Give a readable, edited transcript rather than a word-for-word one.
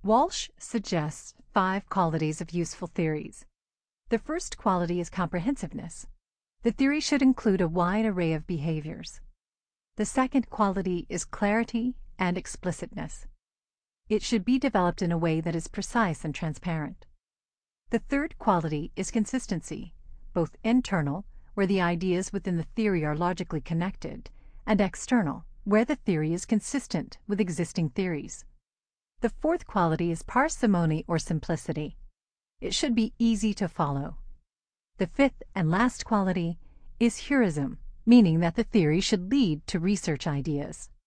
Walsh suggests 5 qualities of useful theories. The first quality is comprehensiveness. The theory should include a wide array of behaviors. The second quality is clarity and explicitness. It should be developed in a way that is precise and transparent. The third quality is consistency, both internal, where the ideas within the theory are logically connected, and external, where the theory is consistent with existing theories. The fourth quality is parsimony or simplicity. It should be easy to follow. The fifth and last quality is heurism, meaning that the theory should lead to research ideas.